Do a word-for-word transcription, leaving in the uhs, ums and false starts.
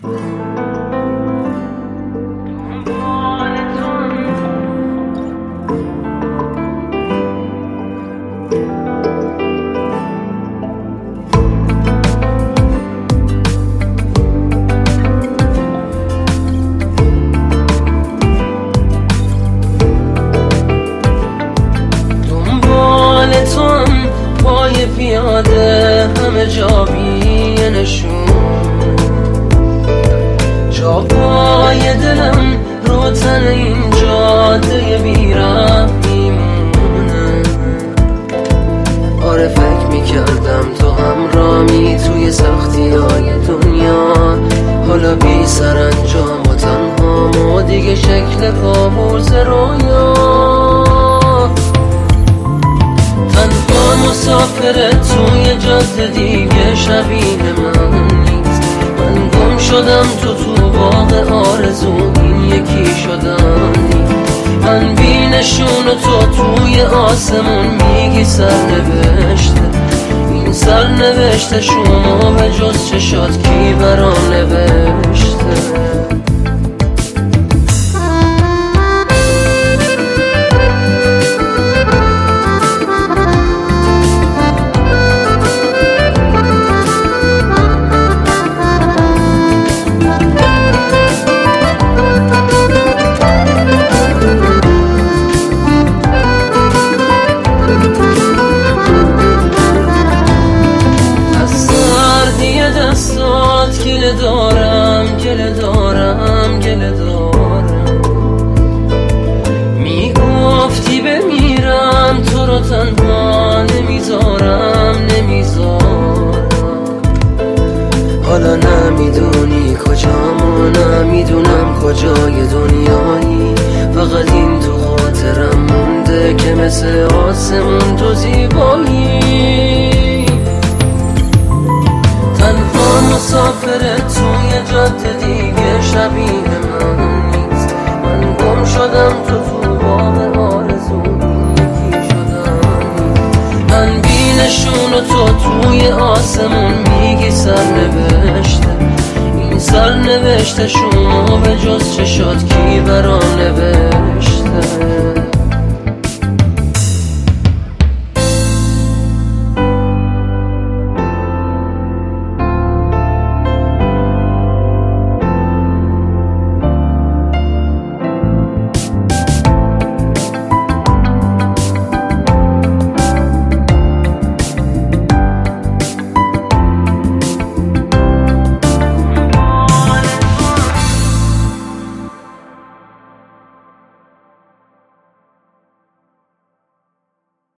پای پیاده همه جا بی نشون، جا پای دلم رو تن این جاده بیراه میمونه. آره فکر میکردم تو همرامی توی سختی های دنیا، حالا بی سرانجام و تنها و دیگه شکل کابوس رویا. تنها مسافره توی جاده دیگه شبیه من نیست. من گم شدم تو تو باغ آرزو، این یکی شدن نیست. من بی نشون و تو توی آسمون میگی سرنوشته. این سرنوشته شما به جز چشات کی برا نوشته؟ گله دارم گله دارم گله دارم، میگفتی بمیرم تو رو تنها نمیذارم نمیذارم. حالا نمیدونی کجام و نمیدونم کجای دنیایی، فقط این تو خاطرم مونده که مثل آسمون تو زیبایی. تنها مسافره توی جاده دیگه شبیه من نیست. من گم شدم تو تو باغ آرزو، یکی شدم. من بی نشون و تو توی آسمون میگی سرنوشته. این سرنوشته شما به جز چشات کی برا نوشته؟